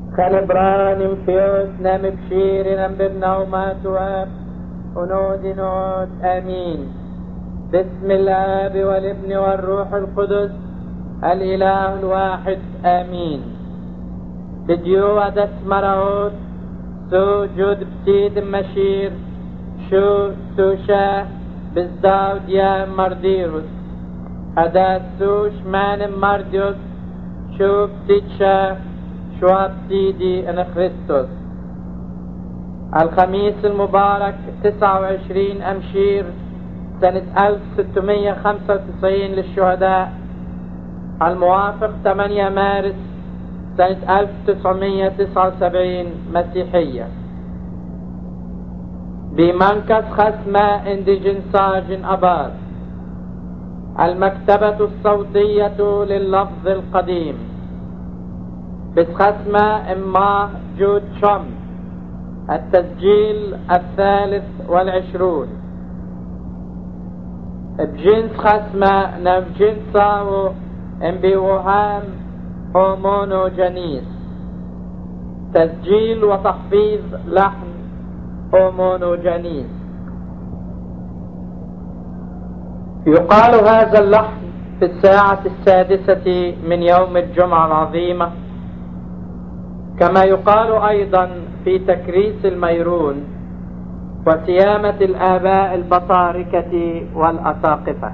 خلبران فيوس نم بشير نم ببنوما تواب ونود نود آمين. بسم الآب والابن والروح القدس الإله الواحد آمين. بديو عدس مرهود سوجود بسيد مشير شو سوشا بزداود يا مرديروس هذا سوش مان مرديوس شو بتيتشا شو بتيدي ان خريستوس. الخميس المبارك 29 أمشير سنة 1695 للشهداء، الموافق 8 مارس سنة 1979 مسيحية. بمنكس خسمة اندجنساج أباد. المكتبة الصوتية لللفظ القديم بسخسمة إما جود شم. التسجيل 23 بجنس خسمة نفجنساو بوهام هومونوجينيس. تسجيل وتحفيظ لحن هومونوجينيس. يقال هذا اللحن في الساعة 6 من يوم الجمعة العظيمة، كما يقال أيضا في تكريس الميرون وسيامة الآباء البطاركة والأساقفة.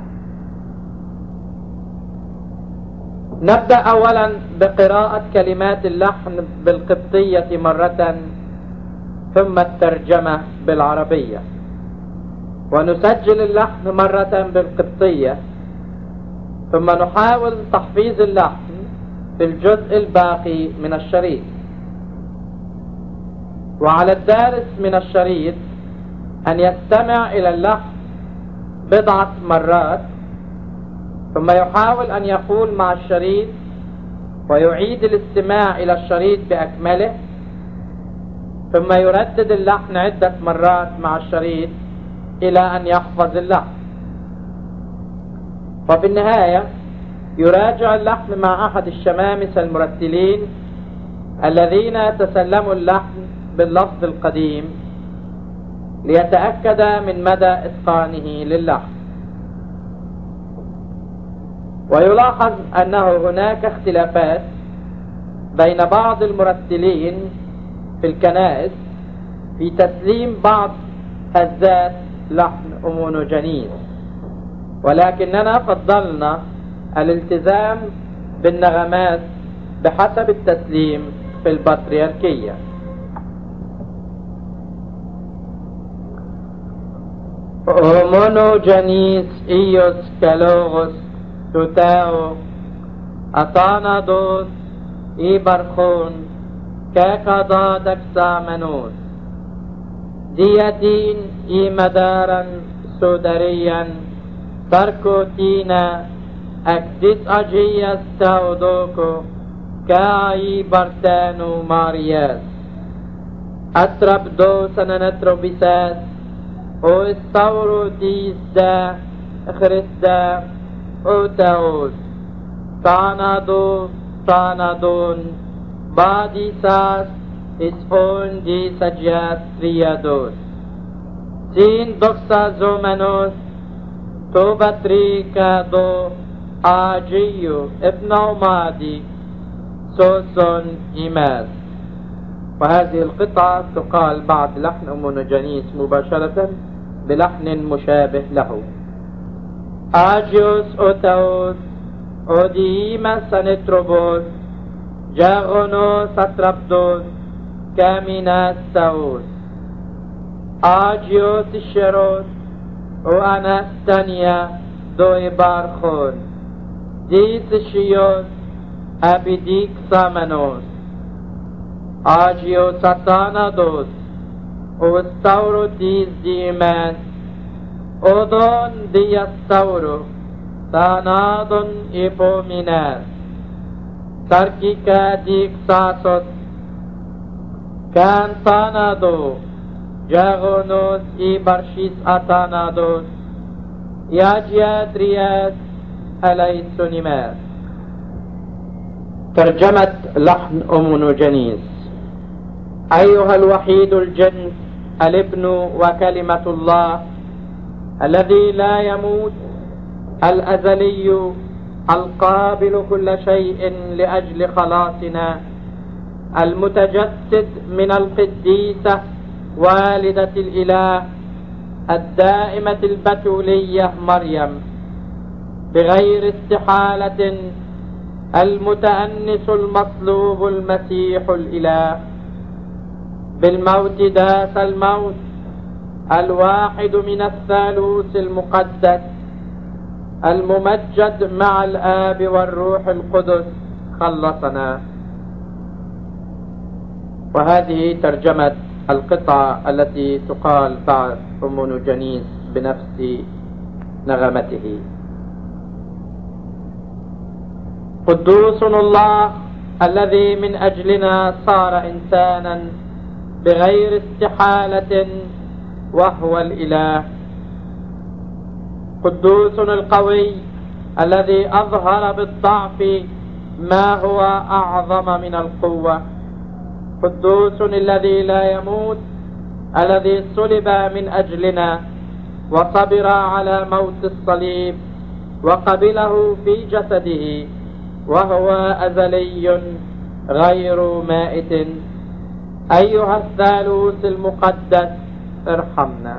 نبدأ أولا بقراءة كلمات اللحن بالقبطية مرة ثم الترجمة بالعربية، ونسجل اللحن مرة بالقبطية ثم نحاول تحفيظ اللحن في الجزء الباقي من الشريط. وعلى الدارس من الشريط أن يستمع إلى اللحن بضعة مرات ثم يحاول أن يقول مع الشريط ويعيد الاستماع إلى الشريط بأكمله ثم يردد اللحن عدة مرات مع الشريط إلى أن يحفظ اللحن. وفي النهاية يراجع اللحن مع أحد الشمامسة المرتلين الذين تسلموا اللحن باللفظ القديم ليتأكد من مدى إتقانه للحن. ويلاحظ أنه هناك اختلافات بين بعض المرتلين في الكنائس في تسليم بعض هزات لحن هومونوجينيس، ولكننا فضلنا الالتزام بالنغمات بحسب التسليم في البطريركية. هومونوجينيس إيوس كالوغوس توتاو أطانادوس إيبرخون كاكادا دكسامنوس ديادين إيمدارا سودريا تركوتينا أكدس أجياس تاودوكو كاي برتانو مارياس أترب دوسنا نتروبيساس او استورو ديس دا خريسدا او تاوس تانادو تانادون بادي ساس اسفون دي سجياس ريادوس سين دوكسا زومنوس توبتريكا دو آجيو ابنو مادي سوسون إيماس. وهذه القطعة تقال بعد لحن هومونوجينيس مباشرة بلحن مشابه له. آجيوس أوتاوس أوديما سانتروبوس جاغونوس أترابدوس كاميناس تاوس آجيوس الشيروس وأناستانيا دوي بارخون ديس الشيوس أبيديك سامنوس آجيو ساتانادوس وستاورو ديس ديماس أودون ديستاورو تانادون إيبوميناس تركيكا ديك ساسوس كان تانادو جاغونوس إيبرشيس أتانادوس ياجيادرياس أليسونيماس. ترجمة لحن هومونوجينيس. أيها الوحيد الجنس الابن وكلمة الله الذي لا يموت الأزلي القابل كل شيء لأجل خلاصنا، المتجسد من القديسة والدة الإله الدائمة البتولية مريم، بغير استحالة المتأنس المصلوب المسيح الإله، بالموت داس الموت، الواحد من الثالوث المقدس الممجد مع الآب والروح القدس خلصنا. وهذه ترجمة القطعة التي تقال بعد أمونوجينيس بنفس نغمته. قدوس الله الذي من أجلنا صار إنسانا بغير استحالة وهو الإله، قدوس القوي الذي أظهر بالضعف ما هو أعظم من القوة، قدوس الذي لا يموت الذي صلب من أجلنا وصبر على موت الصليب وقبله في جسده، وهو أزلي غير مائت. أيها الثالوث المقدس ارحمنا.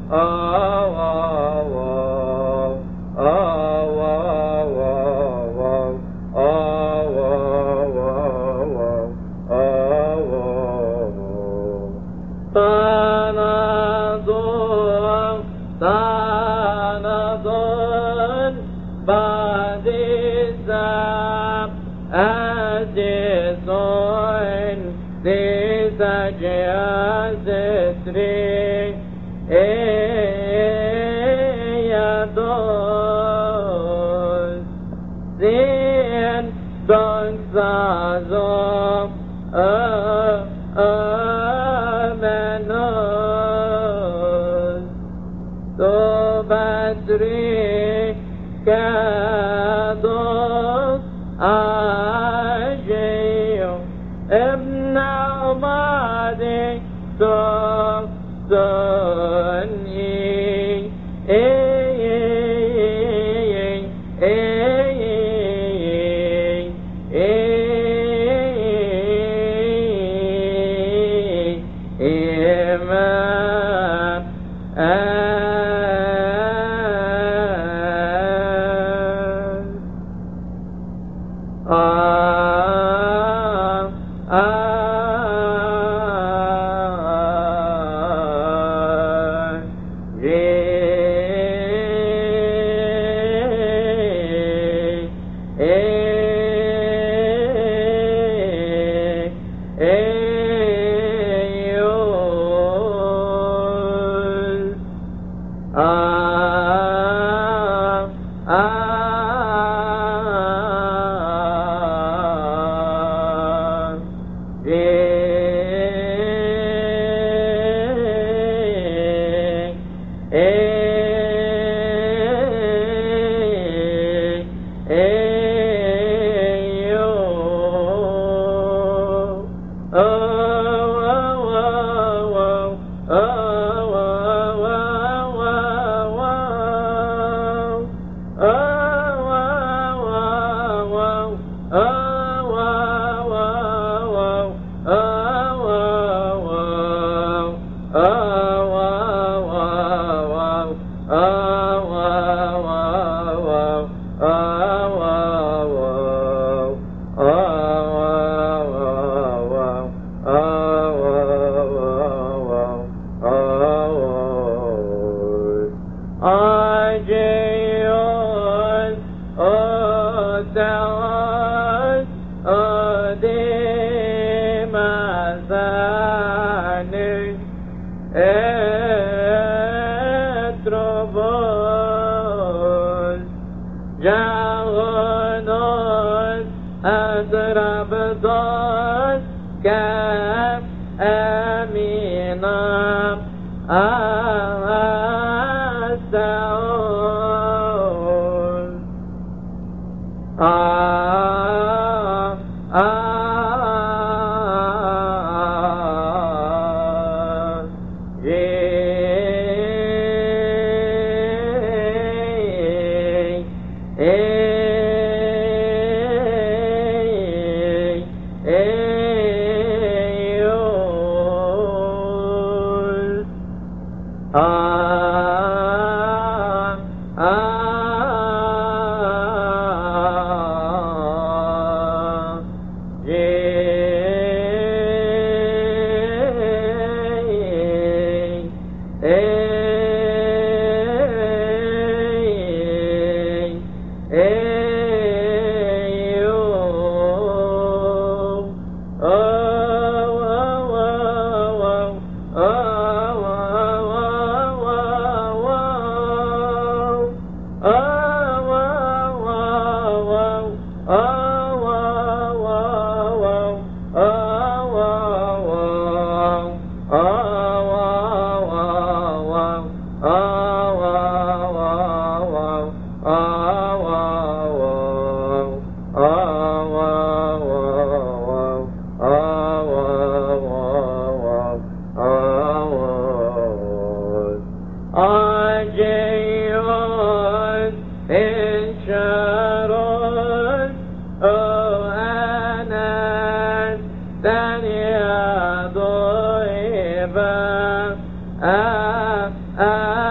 ضيبا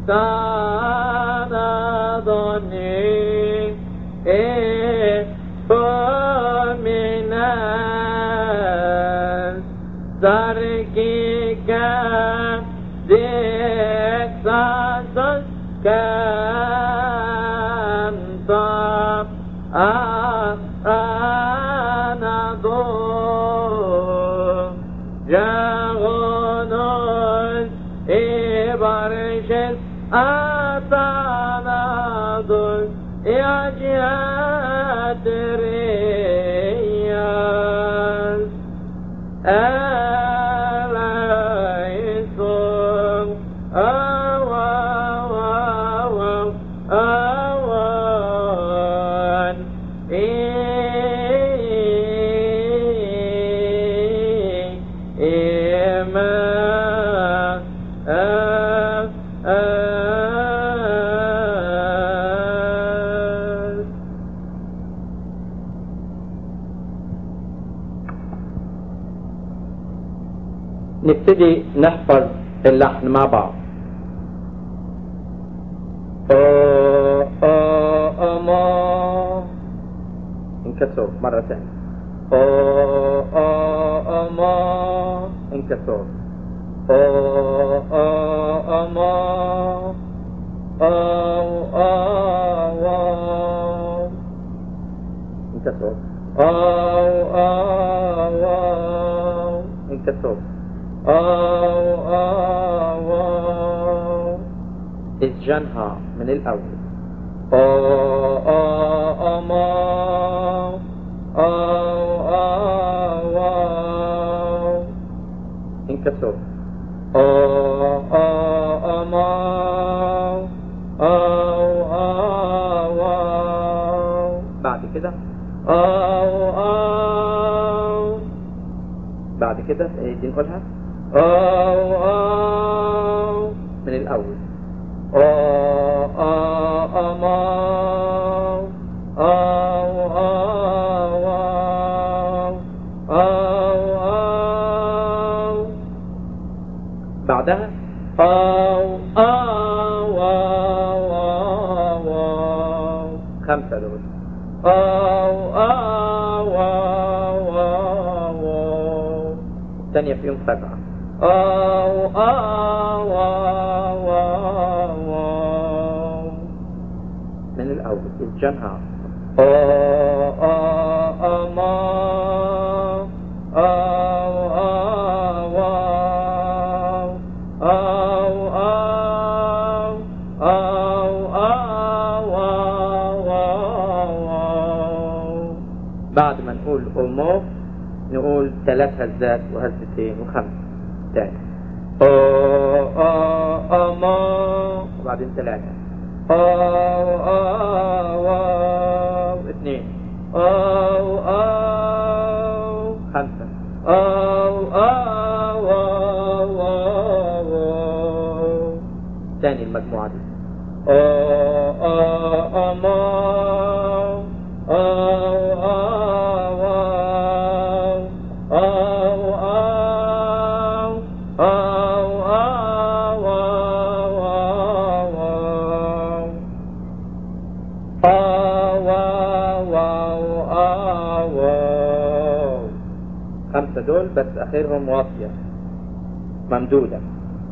تنظني فمن تركك دكساسس كنت أنظر جغنون إبرشس أتنظر يجهد رياس أليسون أوان إيما نبتدي نحفظ اللحن مع بعض. أما انكسر مرة ثانية. أما انكسر. أما انكسر. انكسر. اسجنها من الأول. أما انكسر. أما بعد كده بعد كده دي نقولها من الأول. بعدها خمسة دول. الثانية فيهم سبعة. من الأول الجنها. بعد ما نقول أمو نقول 3 هزات وهزتين وخمسة تاني. أما وبعدين 3 2 5 تاني المجموعة دي. أما خمسة دول بس آخرهم واطية ممدودة.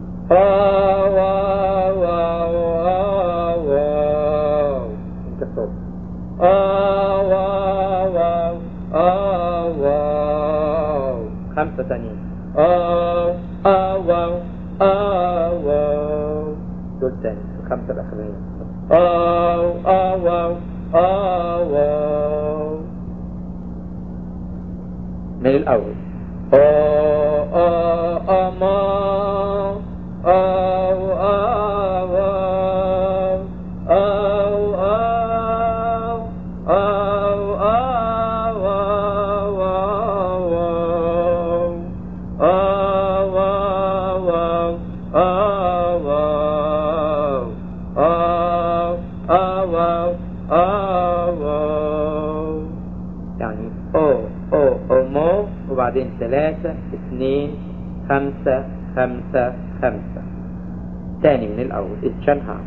انت صوت. خمسة تانيين. دول تاني الخمسة الأخرين. من الأول. أما يعني وبعدين 3 2 5 5 5. تاني من الأول اتشنها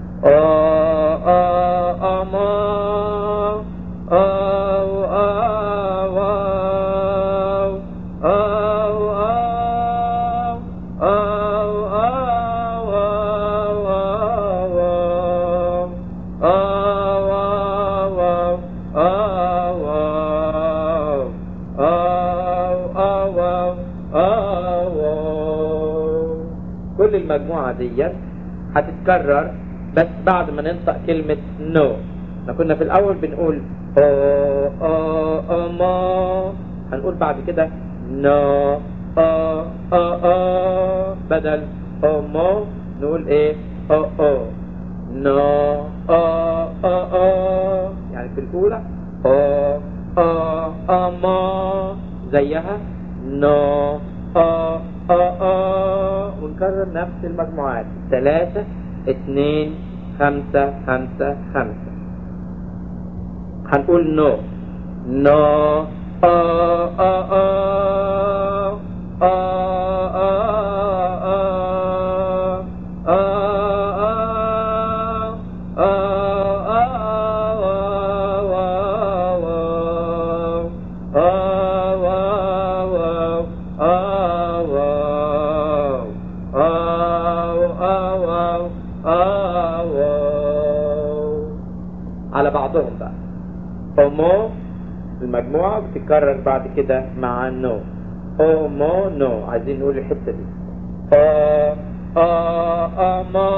كل المجموعة دي هتتكرر بس بعد ما ننطق كلمة نو. احنا كنا في الأول بنقول ما، هنقول بعد كده نو بدل ما نقول ايه نو يعني في الأولى ما زيها نو ونكرر نفس المجموعات 3 2 5 5 5. هنقول نو نو على بعضهم بقى. مو المجموعة بتتكرر بعد كده مع نو. مو نو. عايزين نقول الحتة دي ما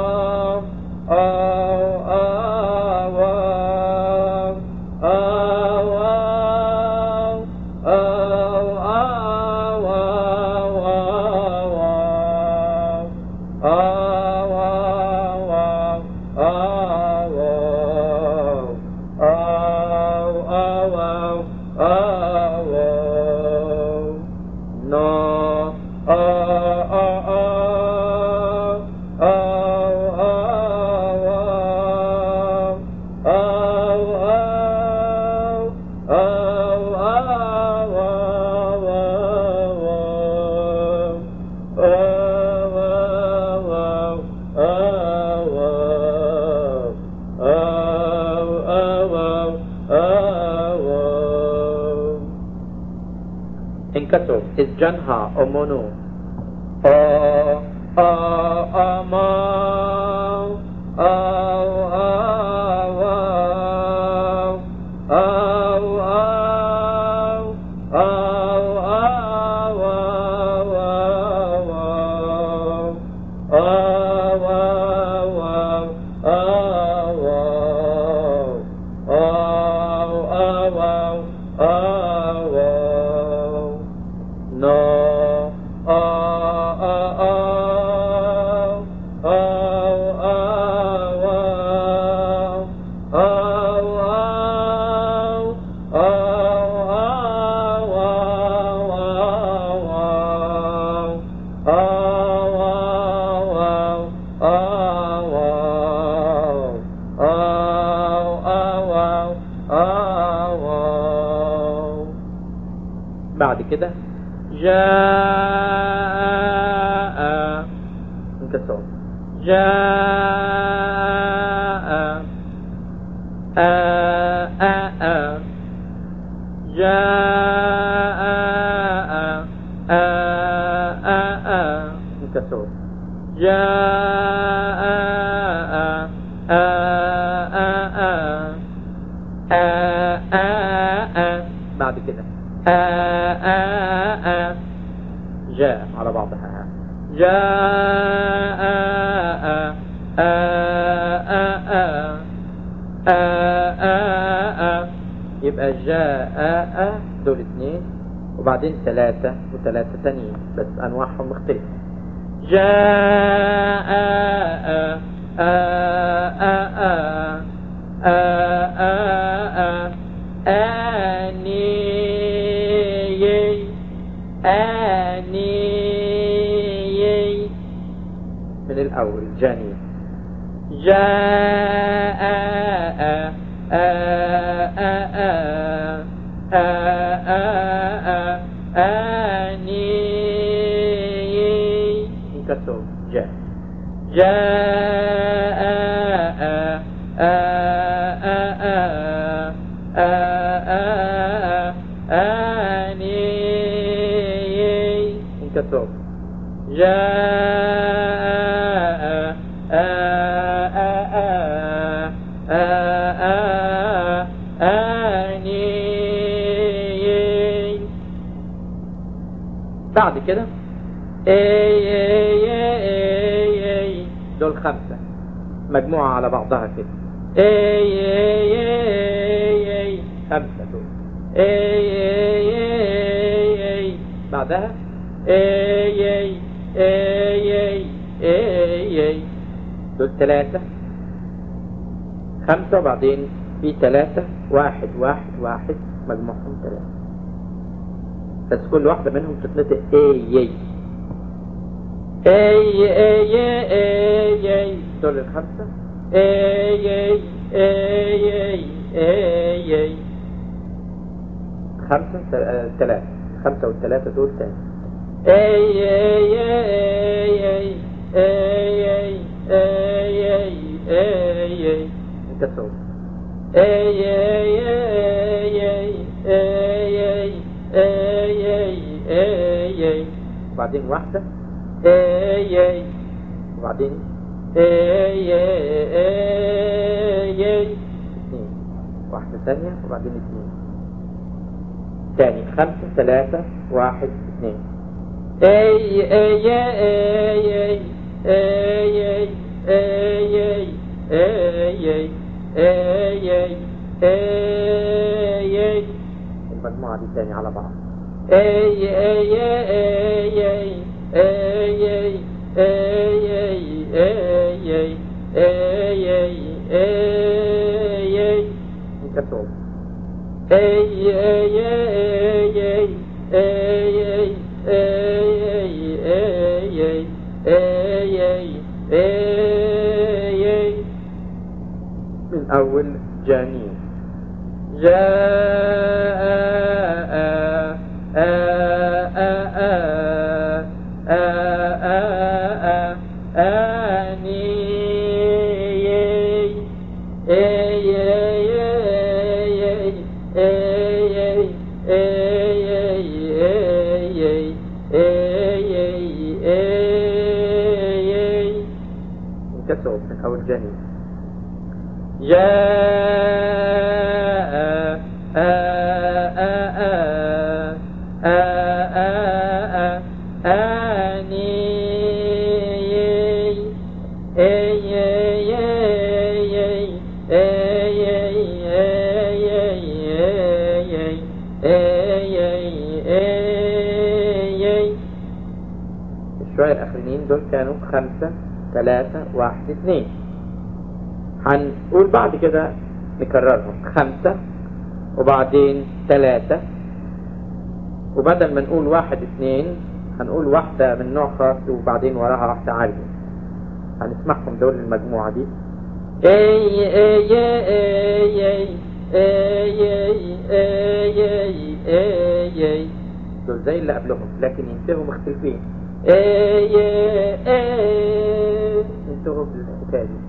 انكسر اسجنها امونو بعد كده جاء انكسر جاء جاء انكسر جاء بعد كده جاء على بعضها جاء يبقى جاء دول 2 وبعدين 3 و3 تانيين بس انواعهم مختلفة. جاء من الأول جاني جاء انكسر جاء جاءني انكسر بعد كده دول 5 مجموعة على بعضها كده 5 دول بعدها دول 3 5 وبعدين في 3 1 1 1 مجموعهم 3 بس كل واحدة منهم تتنطق دول 5 5 3 5 و3 دول تاني انت صوت وبعدين واحدة وبعدين 2 واحدة ثانية وبعدين 2 تاني 5 3 1 2 المجموعة دي تاني على بعض انكسر من أول جانين انكسر من أول جانين الشوية الأخرين دول كانوا 5 3 1 2 هنقول بعد كده نكررهم 5 وبعدين 3 وبدل ما نقول 1 2 هنقول واحدة من نوع خاص وبعدين وراها واحدة عالية هنسمعهم دول المجموعة دي دول زي اللي قبلهم لكن ينتهوا مختلفين ينتهوا بالحكاية دي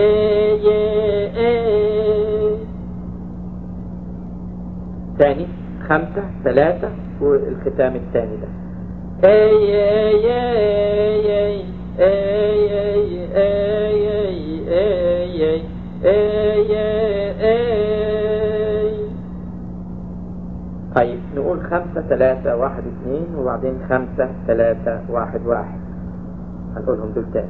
ثاني 5 3 والختام الثاني ده طيب نقول 5 3 1 2 وبعدين 5 3 1 1 هنقولهم دول تاني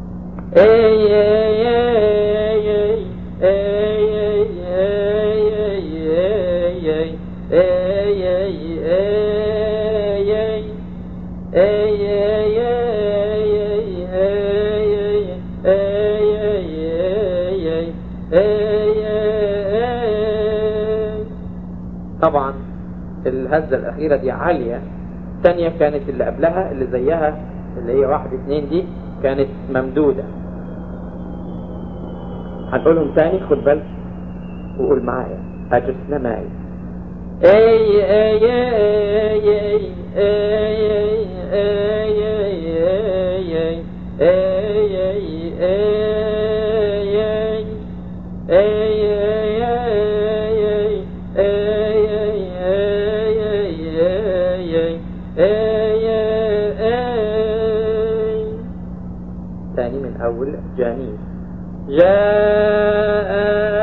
طبعا الهزة الأخيرة دي عالية الثانية كانت اللي قبلها اللي زيها اللي هي 1 2 دي كانت ممدودة هنقولهم تاني خد بالك وقول معايا أجسنا معي تاني من أول جاني. جاء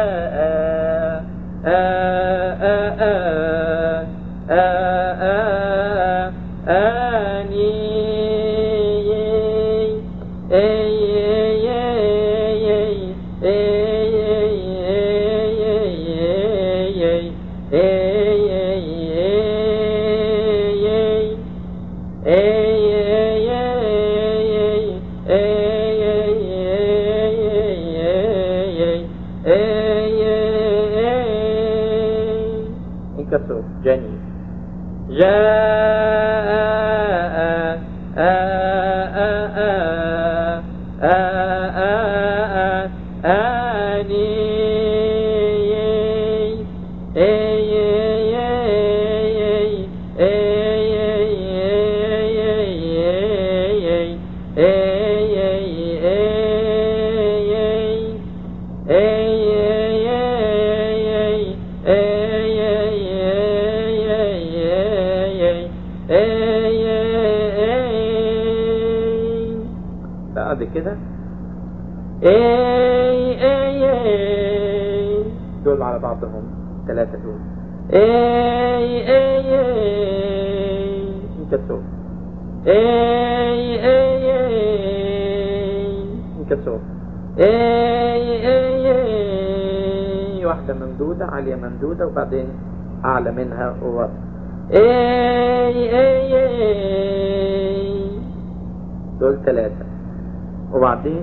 انكسر جاني. بعد كده دول على بعضهم ثلاثة دول انكسر انكسر واحدة ممدودة عالية ممدودة وبعدين أعلى منها ووسط. دول ثلاثة وبعدين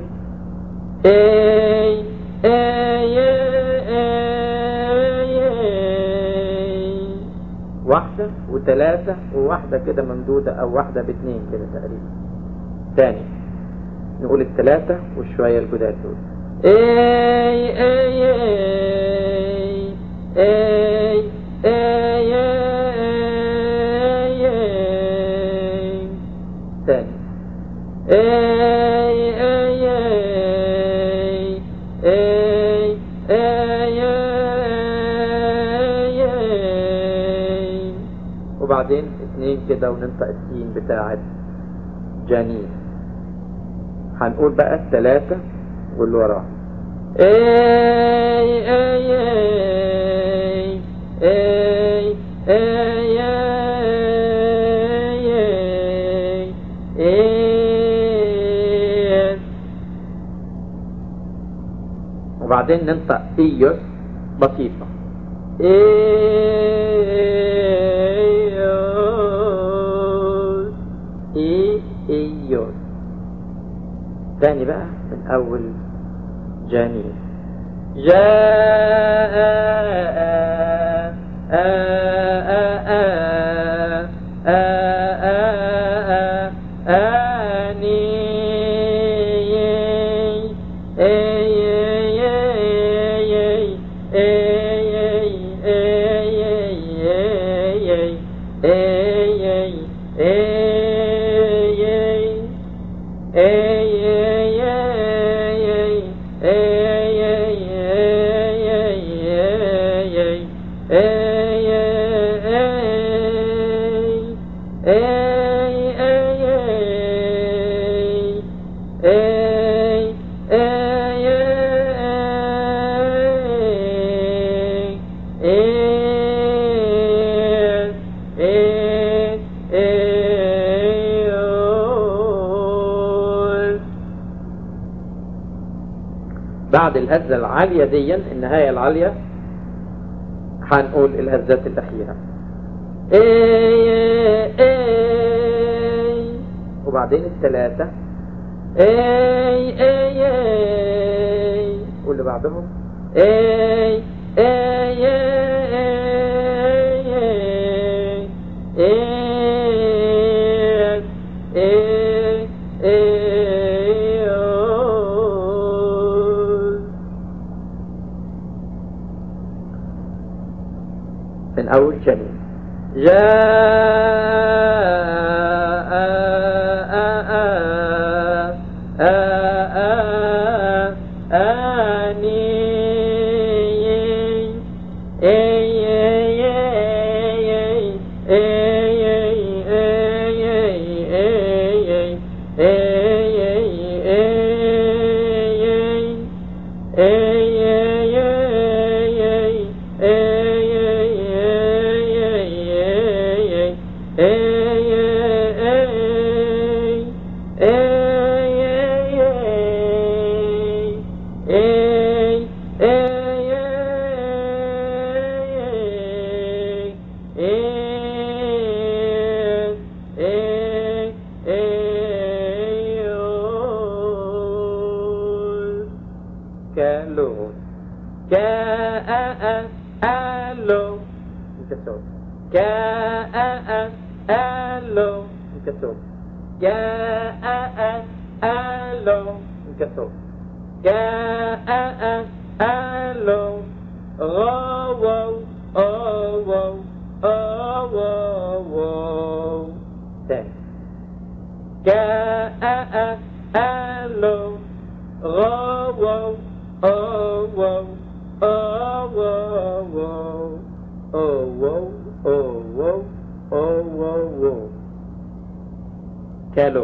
واحدة وثلاثة وواحدة كده ممدودة أو واحدة باثنين كده تقريبا. تاني نقول الثلاثة والشوية الجداد دول. تاني وبعدين اثنين كده وننطق السين بتاعت جانين. هنقول بقى الثلاثة واللي وراها. وبعدين ننطق إيوس بسيطة. إيوس. تاني بقى من أول جانين. بعد الهزة العالية دي النهاية العالية هنقول الهزات الأخيرة. وبعدين الثلاثة واللي بعدهم من أول جنين. صوت كالو انكسور كالو انكسور كالو غو أو تاني كالو غو كالو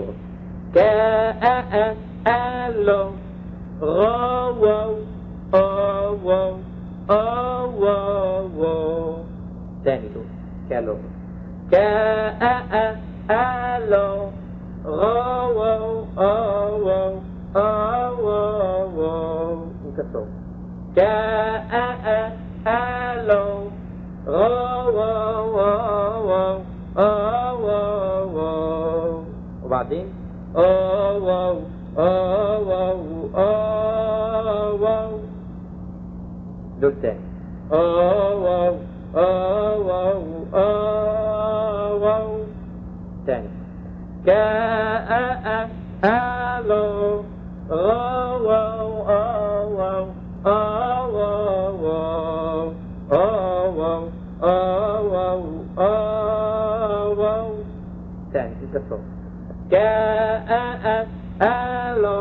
كالو غو تاني دول كالو كالو غو انكسور كالو وبعدين دول تاني تاني كالو تاني انكسور كالو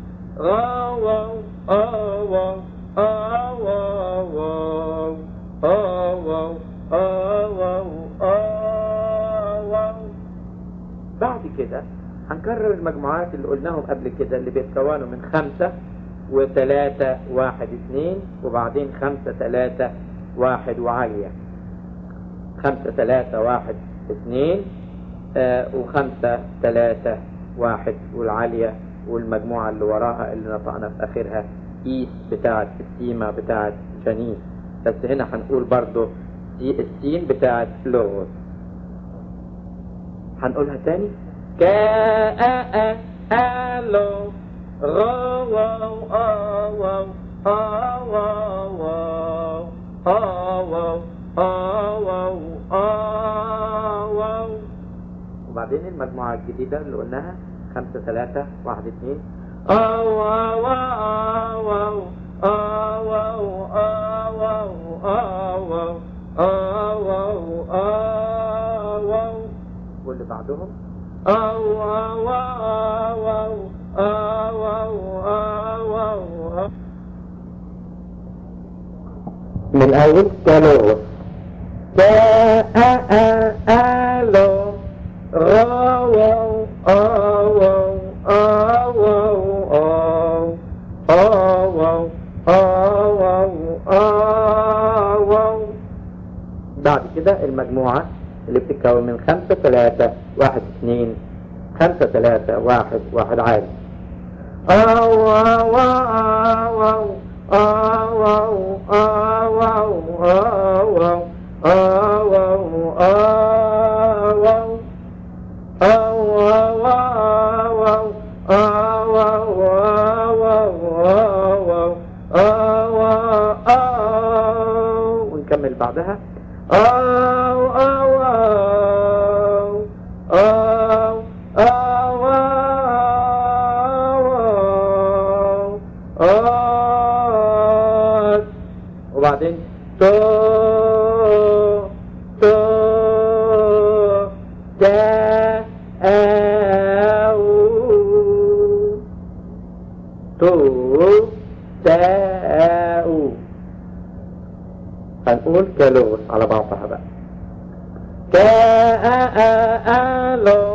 بعد كده هنكرر المجموعات اللي قلناهم قبل كده اللي بيتكونوا من 5 و3 1 2 وبعدين 5 3 1 وعالية 5 3 1 2 و5 3 1 والعالية والمجموعة اللي وراها اللي نطقنا في آخرها إيس بتاعت السيمة بتاعت جنين. بس هنا هنقول برضو السين بتاعت لغز. هنقولها تاني كالو وبعدين المجموعة الجديدة اللي قلناها 5 3 1 2 واللي بعدهم من الأول كالو كالو بعد كده المجموعة اللي بتتكون من 5 3 1 2 5 3 1 1 عالي ونكمل بعدها وبعدين هنقول كالو على بعضها بقى كالو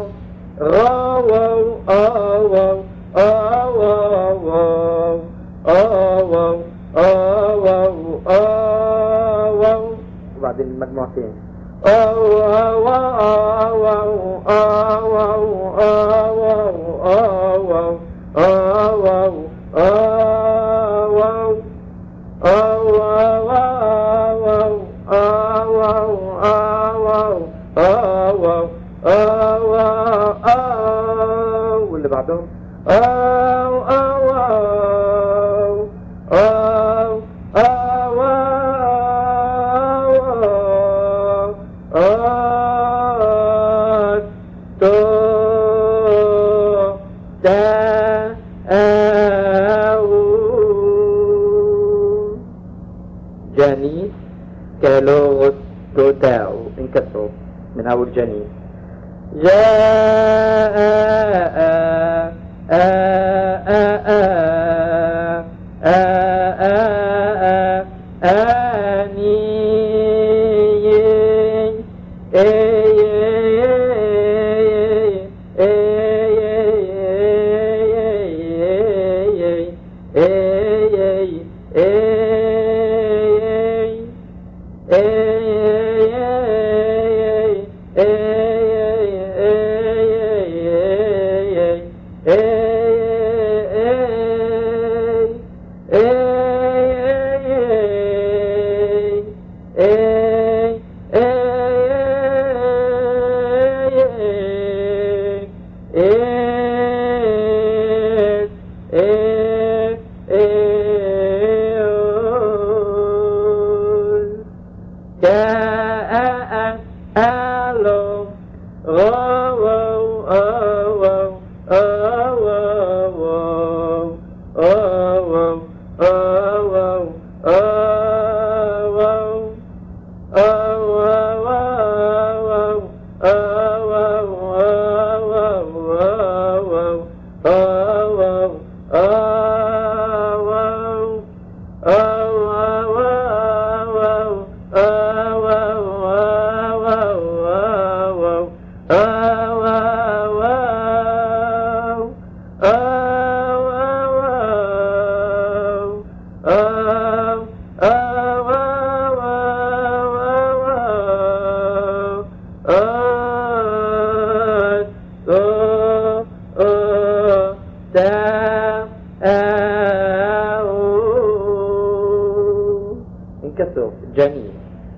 وبعدين المجموعتين واللي بعدهم جانيس كالوغوس توتاو انكسروا من أول جانيس. انكسروا جميل.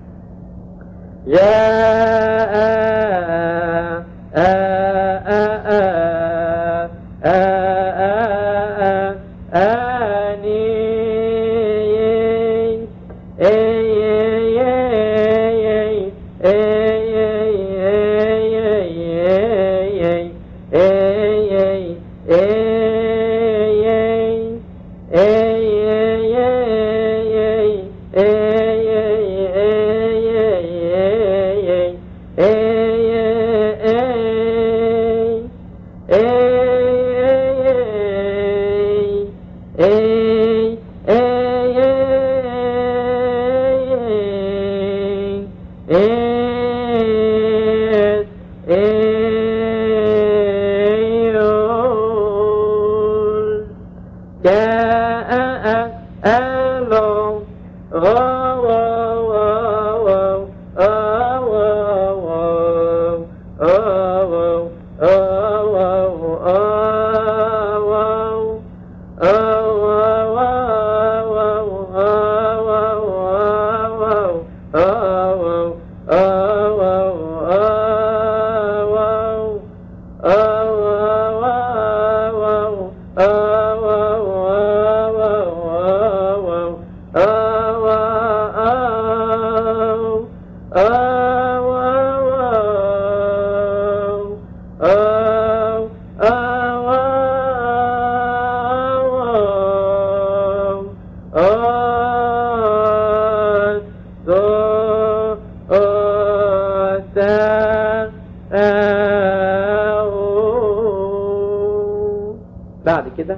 بعد كده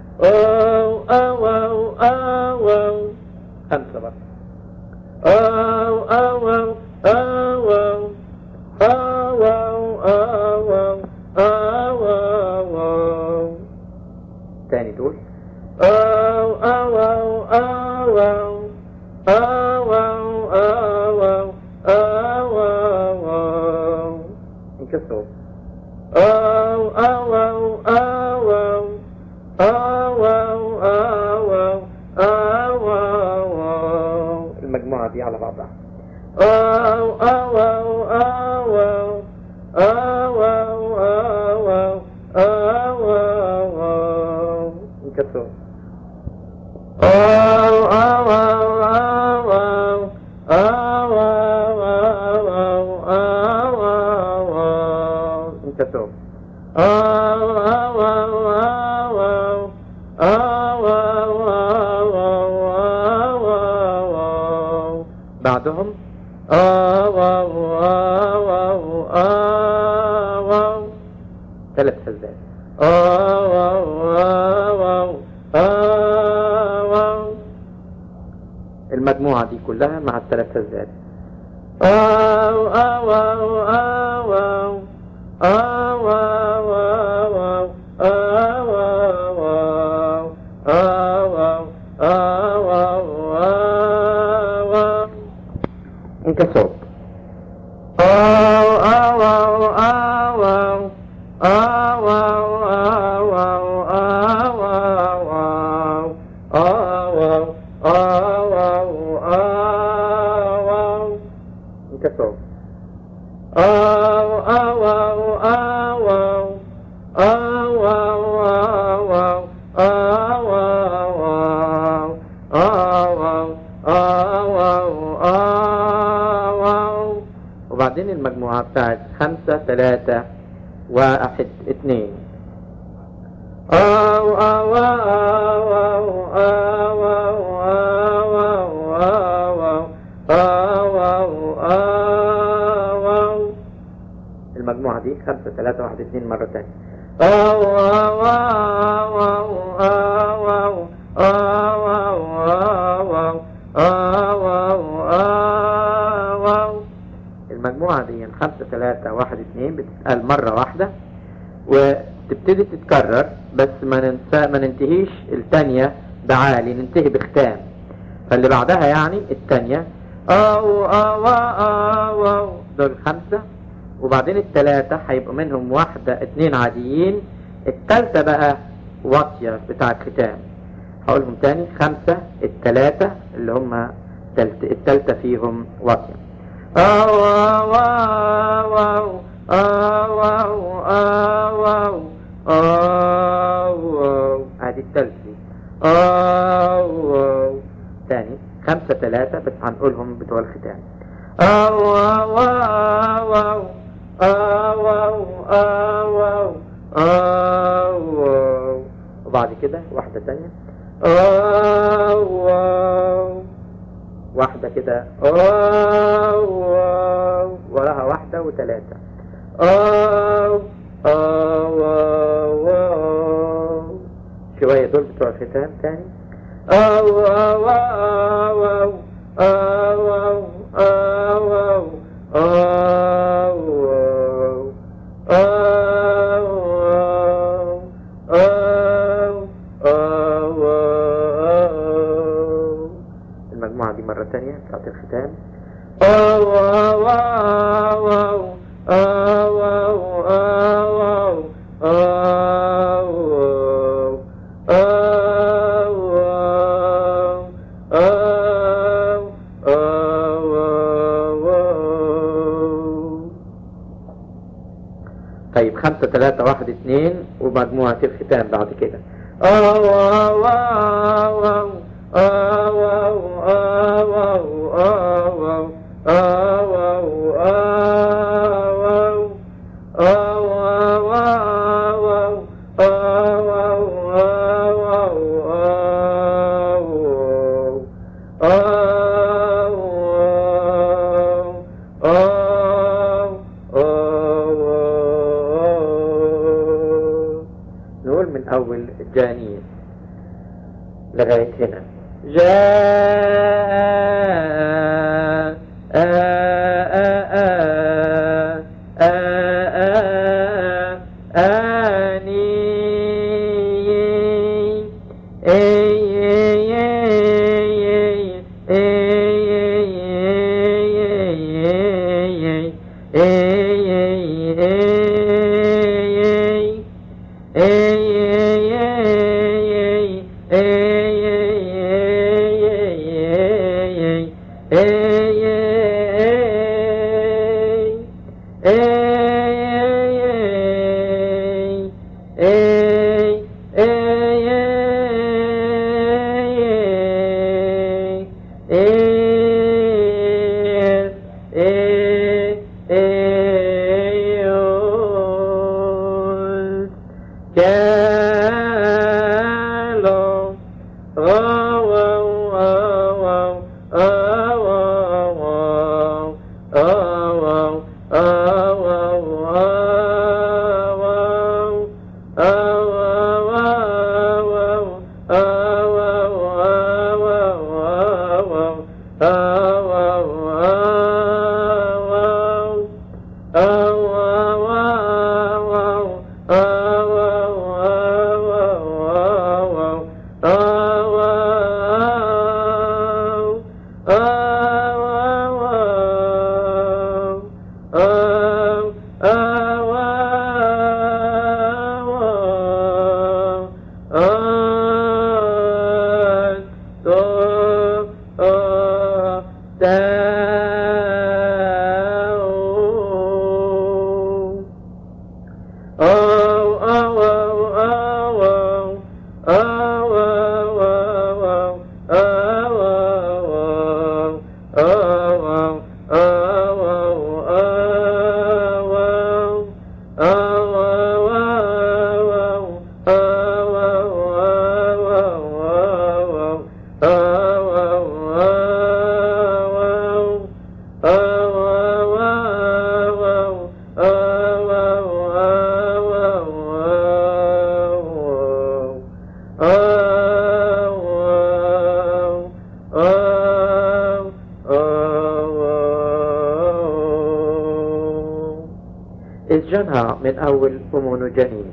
خمسة بقى تاني دول انكسروا المجموعة دي على بعضها انكسروا انكسروا بعدهم واو واو واو، 3 هزات واو واو واو. المجموعة دي كلها مع ال3 هزات واو واو واو واو واو انكسر انكسر وبعدين المجموعة بتاعت 5 3 1 2 المجموعة دي 5 3 1 2 مرة تانية المجموعة دي 5 3 1 2 بتتقال مرة واحدة وتبتدي تتكرر، بس ما ننتهيش التانية بعالي، ننتهي بختام. فاللي بعدها يعني التانية دول 5، وبعدين ال3 هيبقوا منهم 1 2 عاديين، الثالثة بقى واطية بتاع الختام. هقولهم تاني 5 ال3 اللي هم الثالثة فيهم واطية ادي الثالثة تاني 5 3 بس هنقولهم بتوع الختام وبعد كده واحدة تانية واحدة كده وراها 1 و3 شوية دول بتوع الختام تاني المجموعة دي مرة تانية بتاعت الختام طيب 5 3 1 2 ومجموعة الختام بعد كده نقول من أول جانية لغاية هنا الجنها من أول أمون جنين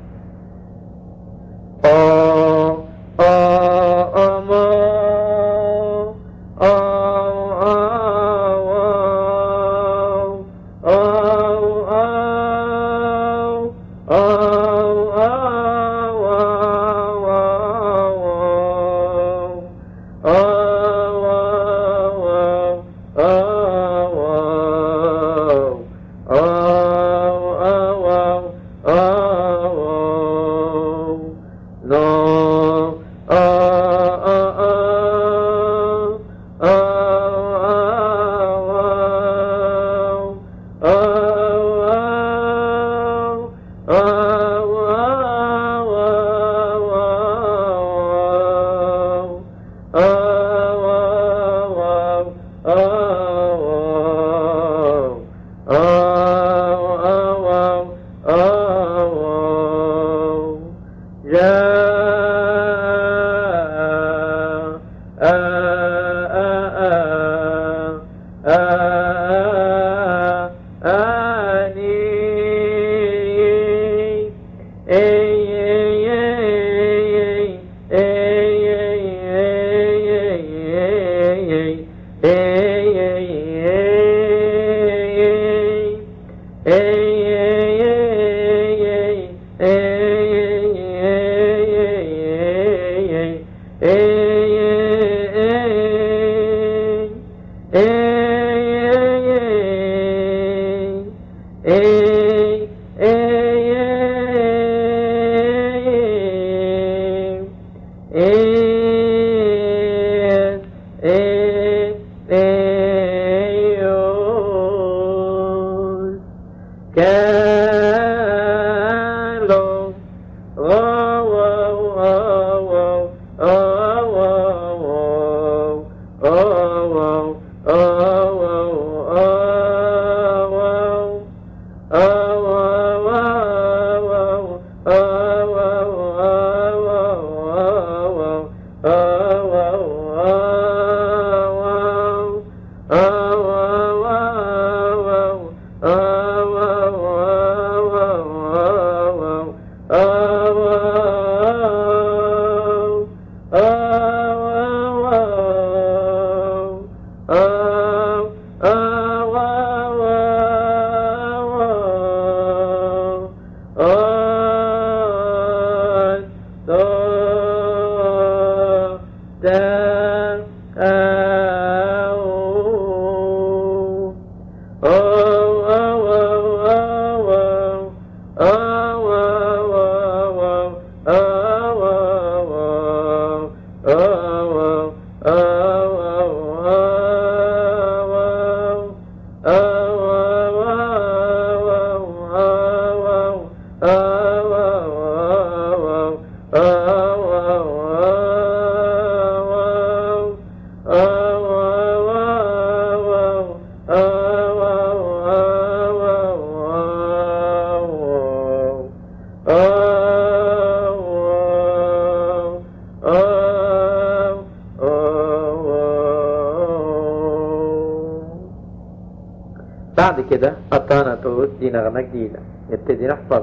بعد كده التاناتوس دي نغمة جديدة يبتدي نحفظ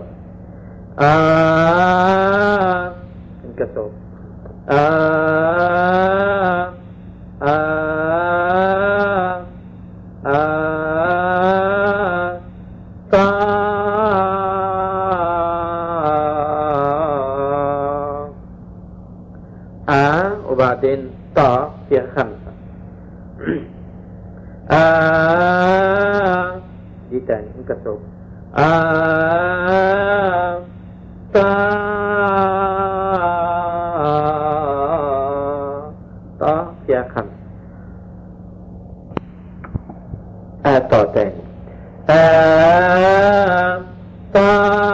انكسر وبعدين طا فيها 5 دي تاني انكسر تا تا فيها 5. تا تاني تا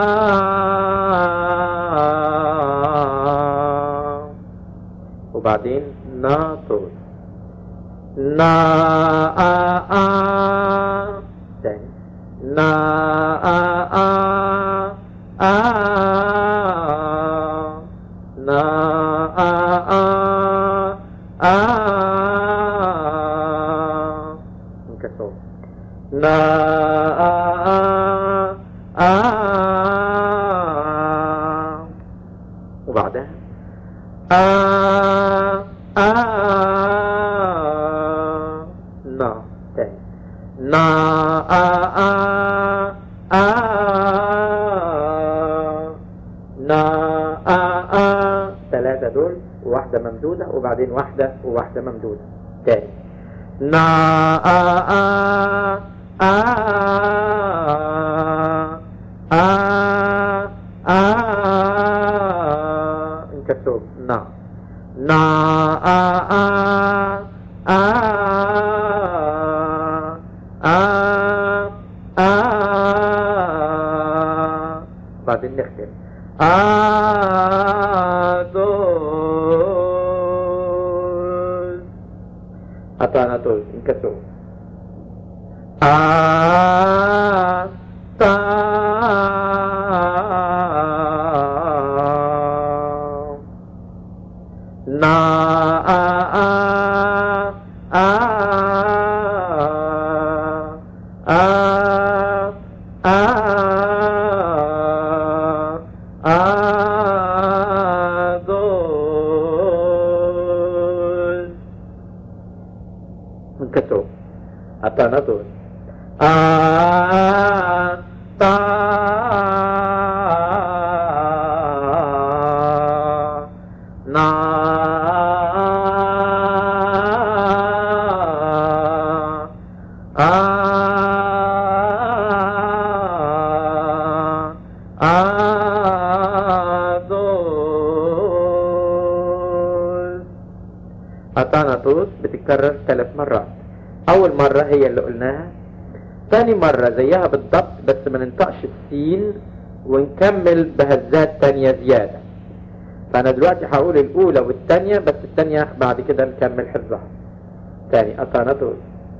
وبعدين ناطور نا تاني نا نا انكسر نا وبعدها نا تاني نا نا 3 دول وواحدة ممدودة وبعدين واحدة وواحدة ممدودة تاني نا انكسر نا نا بعدين نختم دول أطانا دول انكسر تا نا دول انكسر أطانا دول تا نا دول أطاناتوس بتتكرر 3 مرات. أول مرة هي اللي قلناها، تاني مرة زيها بالضبط بس ما ننطقش السين ونكمل بهزات تانية زيادة. فأنا دلوقتي هقول الأولى والتانية بس التانية بعد كده نكمل حفظها. تاني أطاناتوس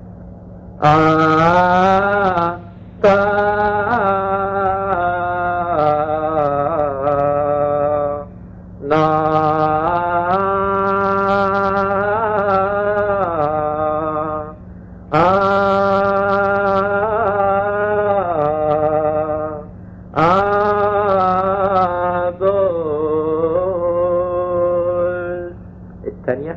الثانية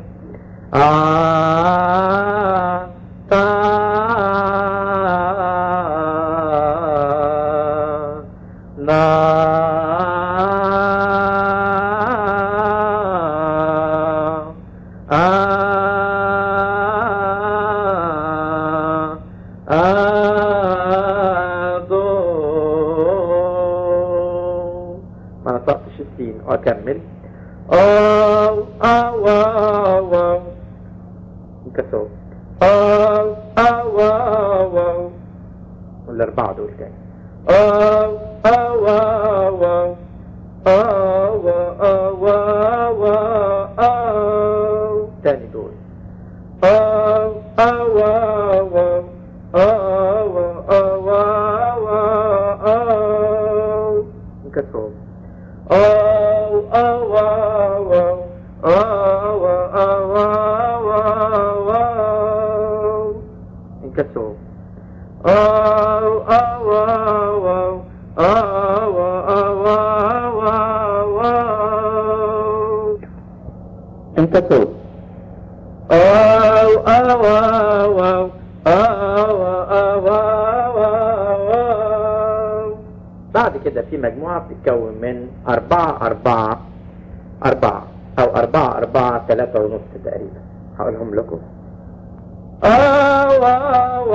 ما نطقتش السين واكمل انكسر والاربعة دول تاني تاني دول انكسر انكسر انكسر بعد كده في مجموعة بتتكون من 4 4 4 أو 4 4 3 ونص تقريبا. هقولهم لكم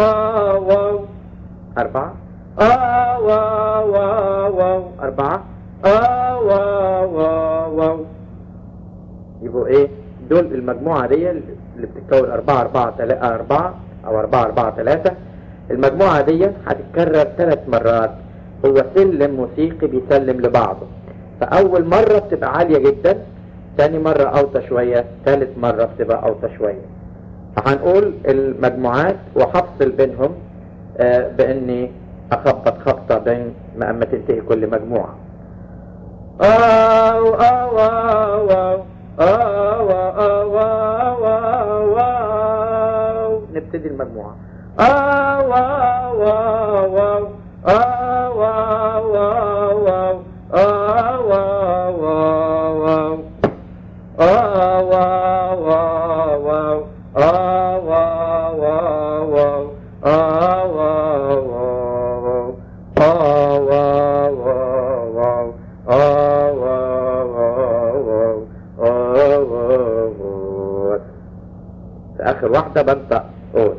4 4 4 واو. يبقوا ايه دول؟ المجموعة دي اللي بتتكون 4 4 3 4 او 4 4 3. المجموعة دي هتتكرر 3 مرات. هو سلم موسيقي بيسلم لبعضه. فأول مرة بتبقى عالية جدا، ثاني مرة أوطى شوية، ثالث مرة بتبقى أوطى شوية. فهنقول المجموعات وهفصل بينهم بإني أخبط خبطة بين ما أما تنتهي كل مجموعة. أو أو أو أو أو أو أو. نبتدي المجموعة. أو أو أو أو آخر واحدة بنطق أول.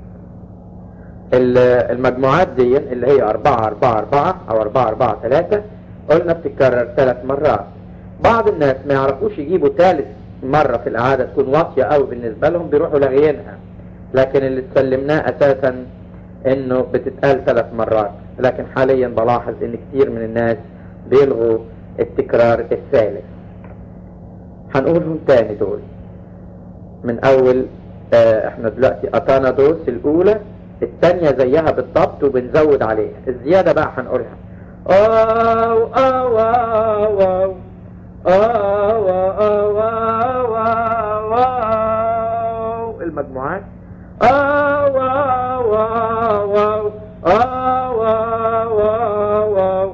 المجموعات دي اللي هي 4 4 4 أو 4 4 3 قلنا بتتكرر 3 مرات. بعض الناس ما يعرفوش يجيبوا ثالث مرة في العادة تكون واطية أوي بالنسبة لهم، بيروحوا لاغيينها. لكن اللي سلمناه أساسا إنه بتتقال 3 مرات. لكن حاليا بلاحظ إن كتير من الناس بيلغوا التكرار الثالث. هنقولهم تاني دول من أول. احنا دلوقتي أتانادوس الأولى، الثانية زيها بالضبط وبنزود عليها الزيادة بقى هنقولها. أو أو أو أو أو أو أو. المجموعات أو أو أو أو أو أو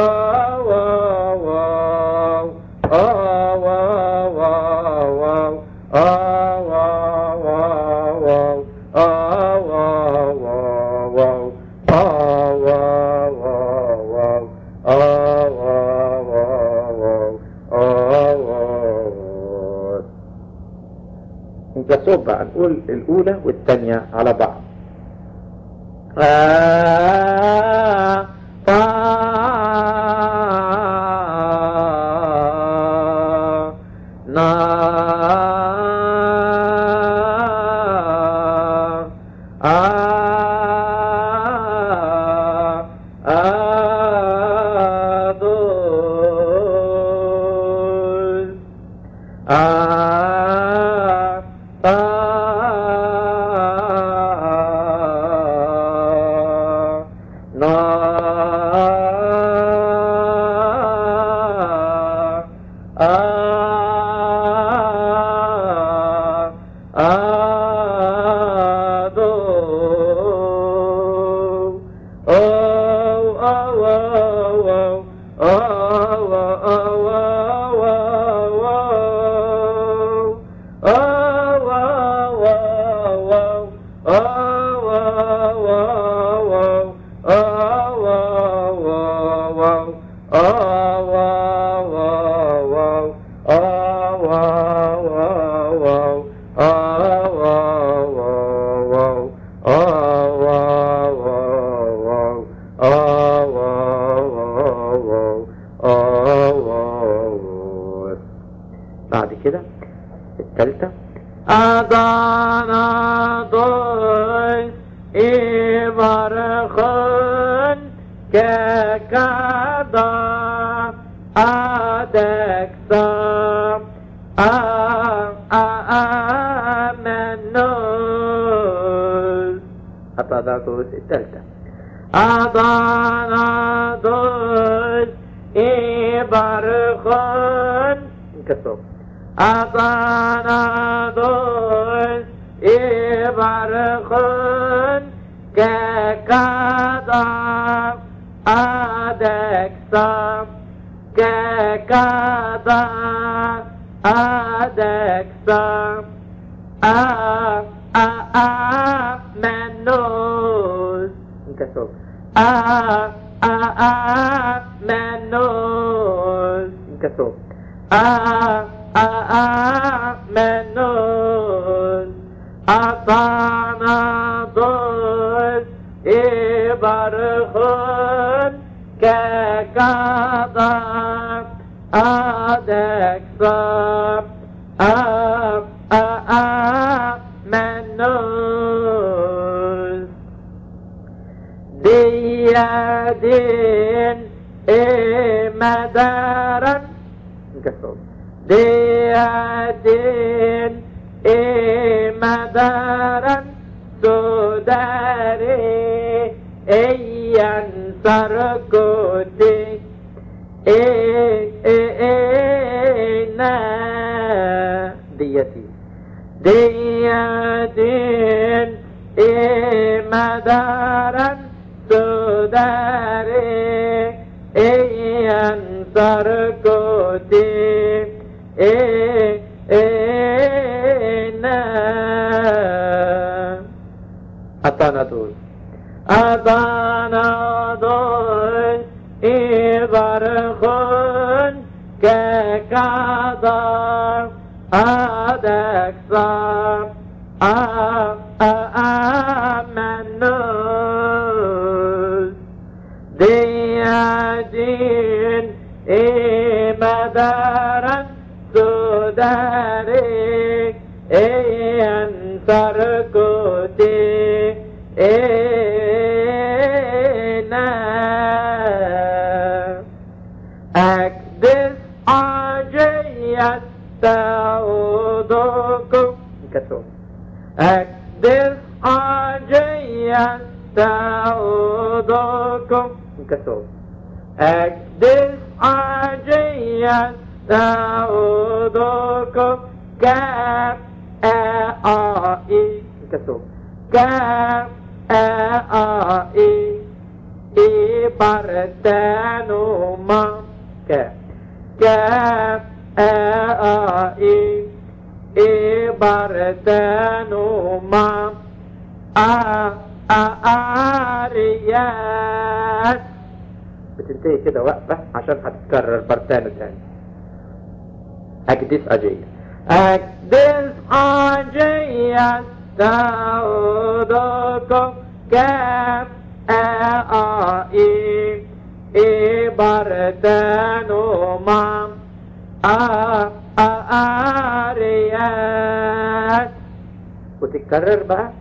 نجسوب بقى نقول الأولى والثانية على بعض. بعد كده الثالثة أدانادوس إبرخن ككدا أدكسا آمنوس. أدانادوس الثالثة أدانادوس إبرخن كسو أدانادوس إبرخن ككدا أدكسا ككدا أدكسا آمنوس كسو آمنوس كسو آمنوس. أتانادوس إبرخن كقضى أدك صاب منوس ديادين مدارا ديادين مدارا سوداري ايان سرقودي نا ديتي ديادين مدارا سوداري ايان سرقودي نا أطانا دول إبرخون كقدر أدك صار منوس ديادين مدارا سوداري انصر كوتي أكدس عجية تعودكم أكدس عجية تعودكم أكدس عجية تعودكم كأعائي كأعائي إبرتانوما كأعائي إبرتانوما آريات بتنتهي كده وقفة عشان هتتكرر برتانو تاني. أكدس أجية أكدس أجية تعودكم كأعائي إبرتانوما آريات وتتكرر بقى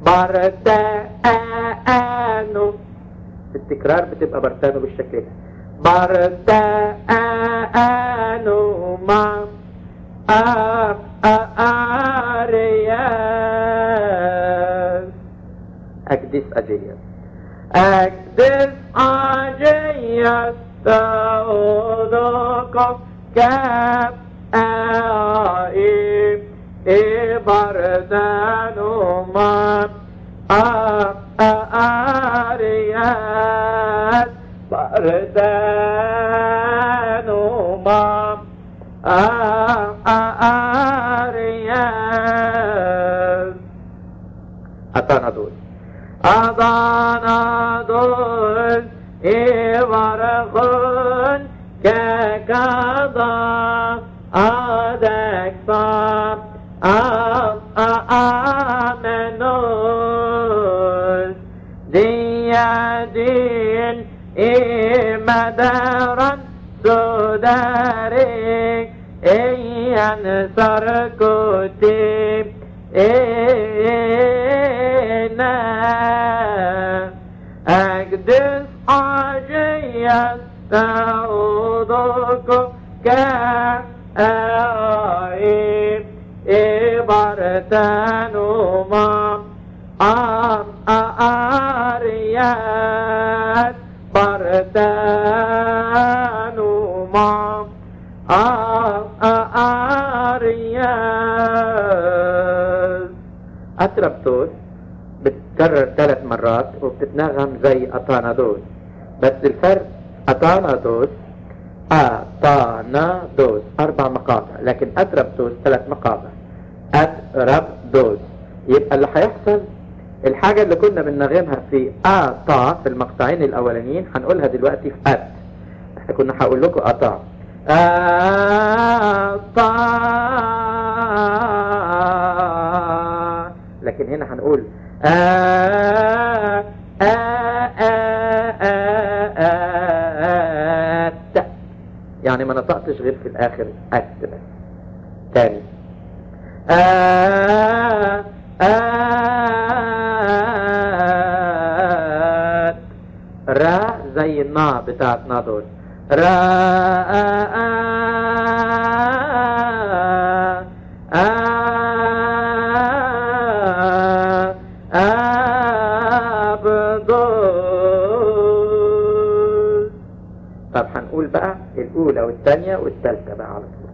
برتانو. التكرار بتبقى برتانو بالشكل ده برتانوما آريات أكدس أجية أكدس أجية تعودكم كأعائي إبرتانوما آريات برتانوما آريات أطانا دول إبرخون كقضى أدك صاب منوس ديادين مدارا سوداري ايان سرقوتي نا أقدس عجية تعودكم كأعائي إبرتانوما آريات برتانوما آريات. أتربتوس بتتكرر 3 مرات وبتتنغم زي أطانادوس، بس الفرق أطانادوس 4 مقاطع، لكن أتربتوس 3 مقاطع. أتربتوس يبقى اللي هيحصل الحاجة اللي كنا بننغمها في أطا في المقطعين الأولانيين هنقولها دلوقتي في أت. احنا كنا هقول لكم أطا أطا، لكن هنا هنقول يعني ما نطقتش غير في الاخر أت بس. تاني را زي النا بتاعت نادول را طب هنقول بقى الأولى والثانية والثالثة بقى على طول.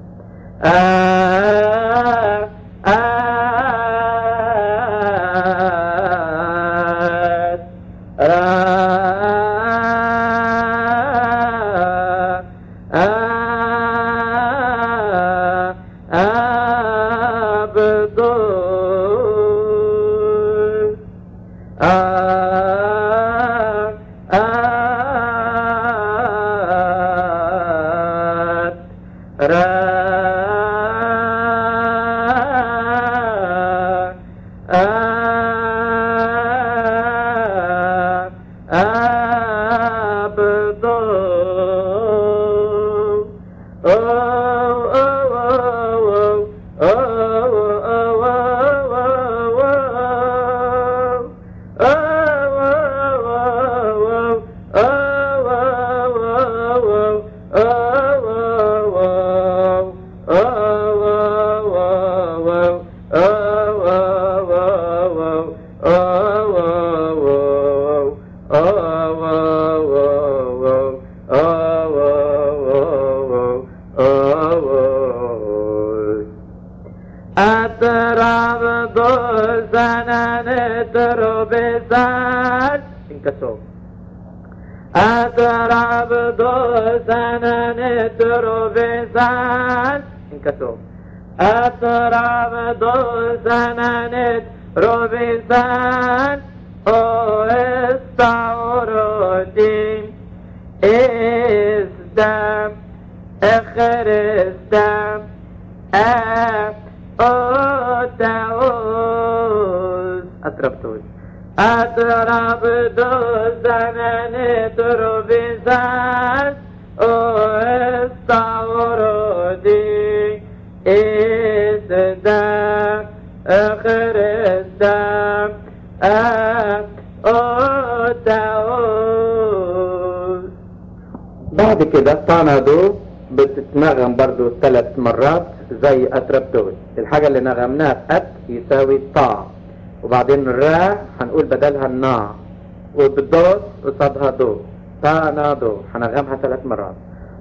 بعد كده طانادو بتتنغم برضو 3 مرات زي أتربتوز. الحاجة اللي نغمناها في أت يساوي طا، وبعدين الرا هنقول بدلها النا، وبالدوس قصادها دو. طانادو هنغمها 3 مرات.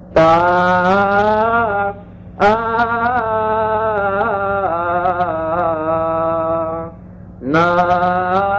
طا نا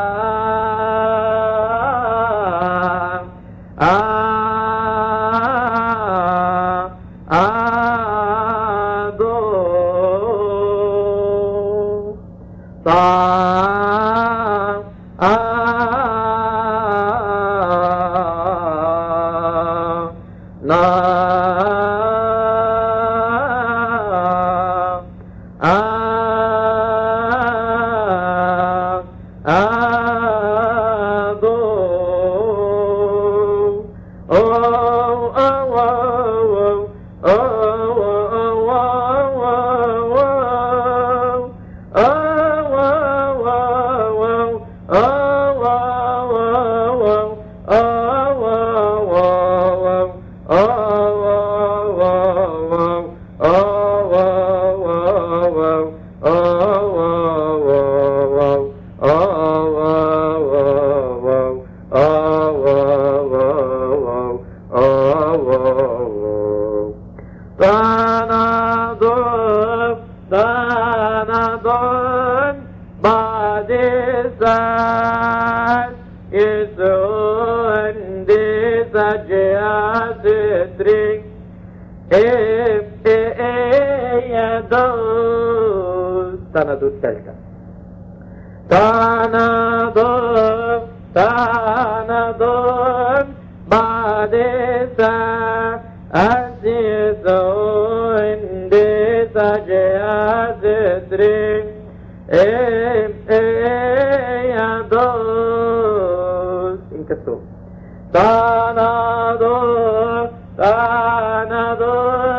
طانادو الثالثة. طانادو بعد ساعة أسيسو عندي سجيات تريك يا دوس انكسو. طانادو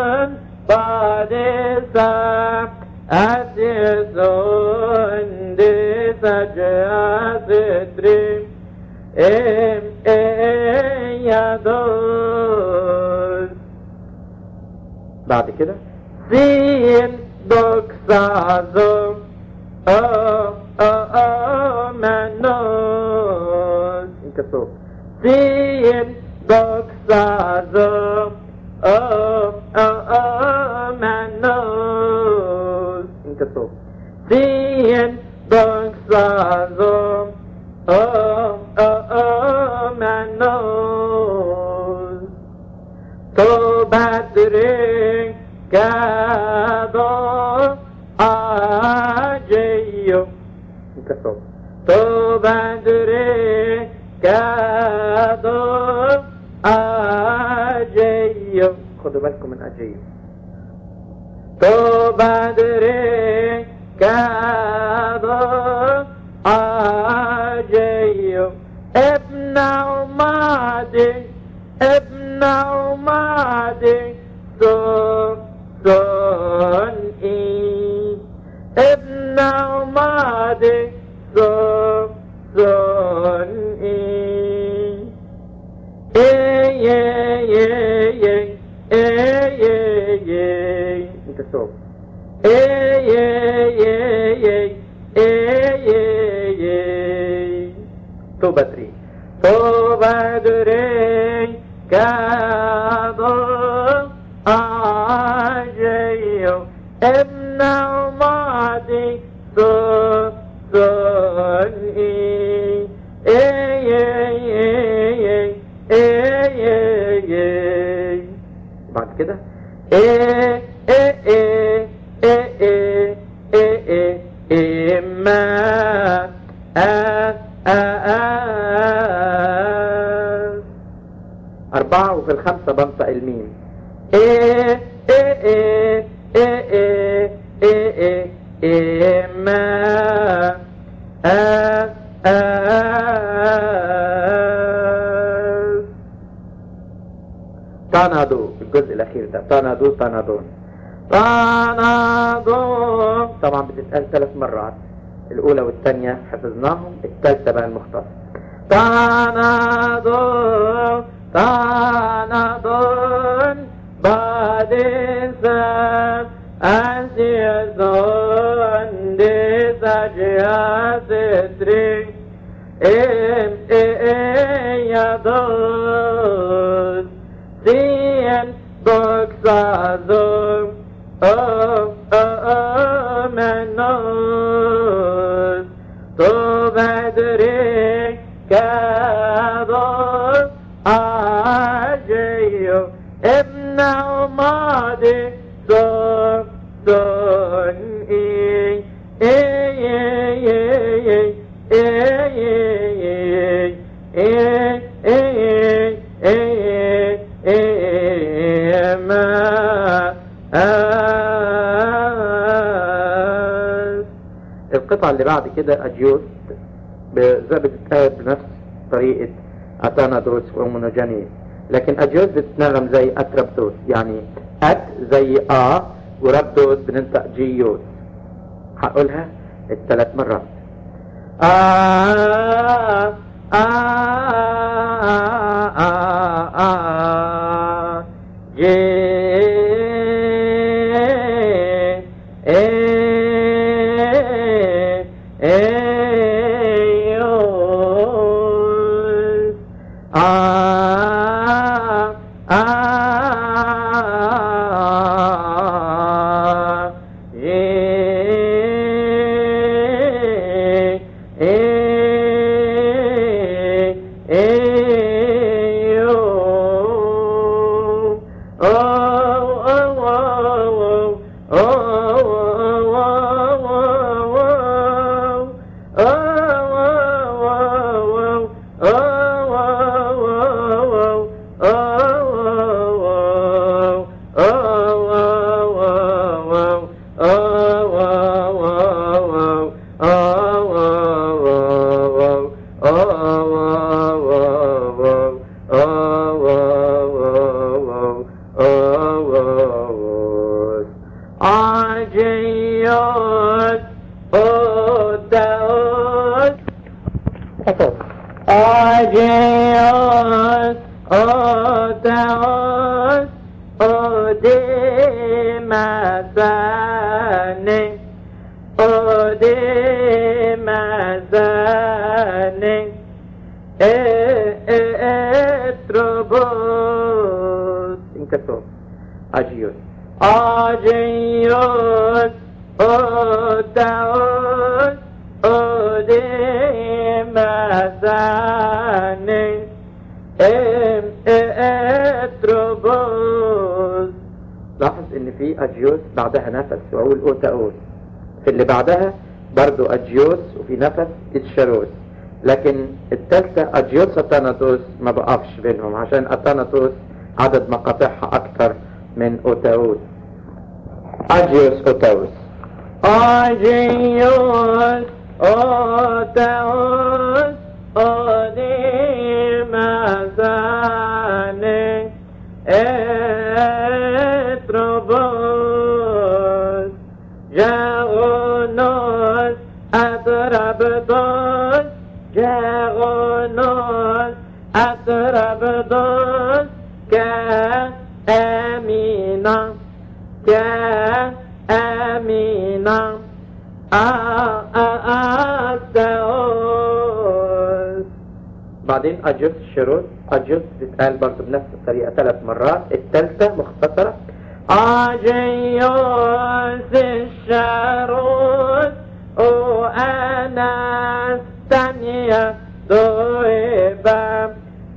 بعد كده سين دوكسازو منوس انت صوت سين دوكسازو منوس انت صوت سين دوكسازو منوس تو بدرين كادو أجيو تو بدرين كادو أجيو خدوا بالكم من أجيو تو بدرين كادو أجيو ابن عمادي ابن عمادي سون إي ابن عمادي سون إي انت صوت تو بدري تو بدري كادو أجيو ابن عمادي سون إي بعد كده ما أربعة وفي الخمسة بنطق الميم ما تانادو الجزء الأخير ده تانادو تانادون طبعا بتتقال 3 مرات الأولى والثانية حفظناهم الثالثة بقى المختصر تانادون بعدين سام أسيزون ديساجيات تري يدوز سين بوكسازوم منوز تو بدري كادو أجيو ابن عمادي سون إي القطعة اللي بعد كده أجيوس بتتقال بنفس طريقة أتانادوس ومونوجانيس لكن أجيوس بتتنغم زي أتربدوس يعني أت زي آ وربدوس بننطق جيوس هقولها 3 مرات أجيوس أوداوس أجيوس أوداوس أوديمازاني أوديمازاني اتربوس انكتب أجيوس أجيوس أوداوس أوديمازاني اتربوس. لاحظ ان في أجيوس بعدها نفس واقول أوتاوس، في اللي بعدها برضو أجيوس وفي نفس إتشاروس، لكن الثالثة أجيوس أتاناتوس ما بقفش بينهم عشان أتاناتوس عدد مقاطعها أكثر من أوتاوس. أجيوس أوتاوس أجيوس أوتاوس أوديمازاني اتربوس. جاغونوس أتربدوس جاغونوس أتربدوس كأمينا كأمينا أستاوس. بعدين أجيوس الشروط، أجيوس بتتقال برضو بنفس الطريقة 3 مرات، الثالثة مختصرة أجيوس الشروط وأنا الثانية ضيبا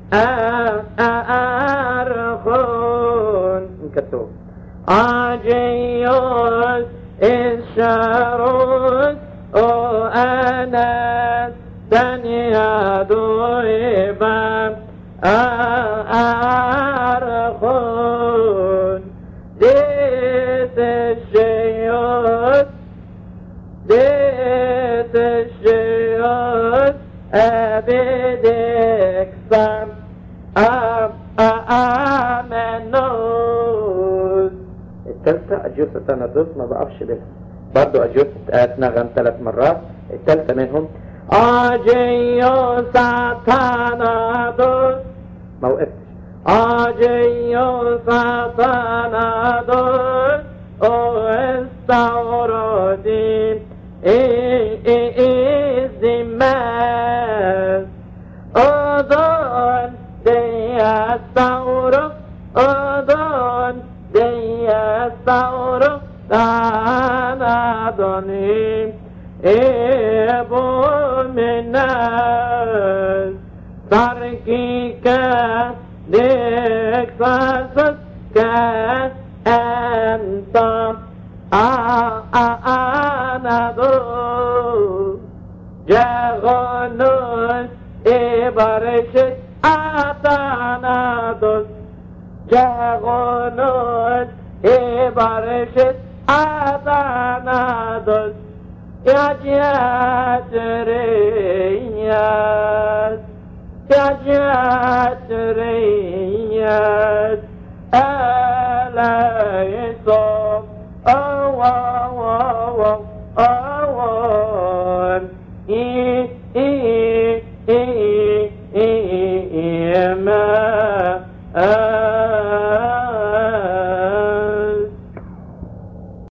أرخون انكتب أجيوس الشروط وأنا الثانية ضيبا أرخون. ديت الشيوت ديت الشيوت أبدك صم أمنوس. الثالثة أجيوس أتاناتوس ما بقفش بينهم، برضو أجيوس اتنغم 3 مرات، الثالثة منهم أجيوس أتاناتوس ما وقفتش. أجيوس أتاناتوس أستوردي إزماس أدون دي أستورو أدون دي أستورو تانادوني إبو مناس تركيكا ديكساسس كأنت أنادو جاغونوس إبرشت أتانادوس جاغونوس إبرشت أتانادوس يا جاتريات يا جاتريات ألا يصوم أو